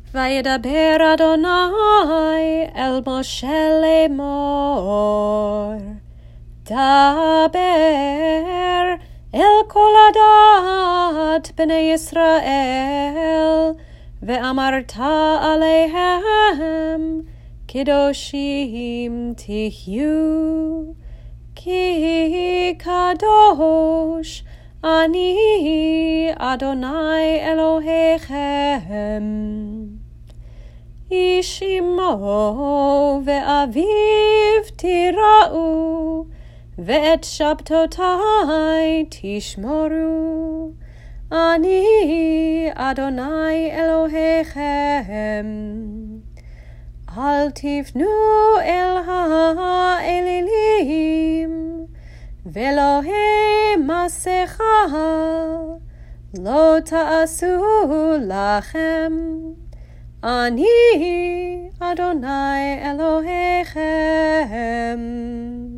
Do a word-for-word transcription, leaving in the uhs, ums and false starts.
וידבר אדוני אל משה לאמור, דבר אל כל עדת בני ישראל, ואמרת עליהם, קדושים תהיו, כי קדוש אני אדוני אלוהיכם. איש אמו ואביו תיראו, ואת שבתותי תשמרו, אני אדוני אלוהיכם. אל תפנו אל האלילים, ואלוהי מסכה לא תעשו לכם, אני אדוני אלוהיכם.